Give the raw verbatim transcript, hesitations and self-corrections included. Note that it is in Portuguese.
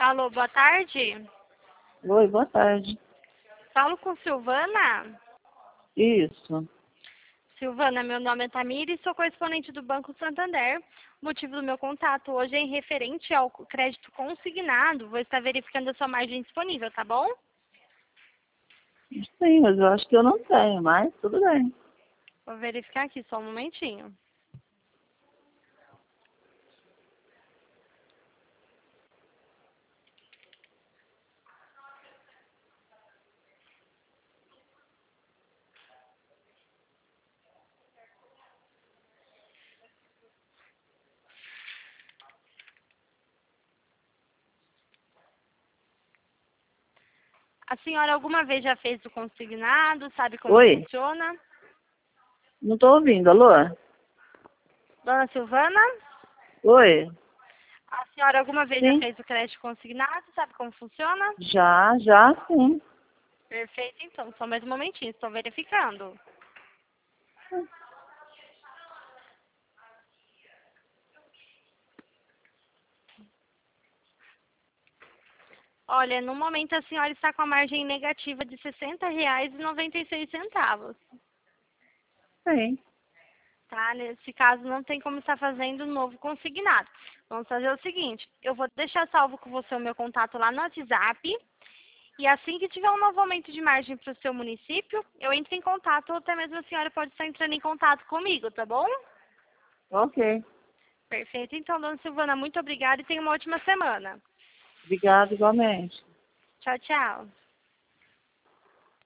Alô, boa tarde. Oi, boa tarde. Falo com Silvana? Isso. Silvana, meu nome é Tamira e sou correspondente do Banco Santander. O motivo do meu contato hoje é em referente ao crédito consignado. Vou estar verificando a sua margem disponível, tá bom? Sim, mas eu acho que eu não tenho, mas tudo bem. Vou verificar aqui, só um momentinho. A senhora alguma vez já fez o consignado? Sabe como Oi? funciona? Não estou ouvindo, alô? Dona Silvana? Oi? A senhora alguma vez já Sim, fez o crédito consignado? Sabe como funciona? já, já sim. Perfeito, então. Só mais um momentinho, estou verificando. Olha, no momento a senhora está com a margem negativa de sessenta reais e noventa e seis centavos. Sim. Tá? Nesse caso não tem como estar fazendo um novo consignado. Vamos fazer o seguinte, eu vou deixar salvo com você o meu contato lá no WhatsApp. E assim que tiver um novo aumento de margem para o seu município, eu entro em contato ou até mesmo a senhora pode estar entrando em contato comigo, tá bom? Ok. Perfeito. Então, dona Silvana, muito obrigada e tenha uma ótima semana. Obrigada igualmente. Tchau, tchau.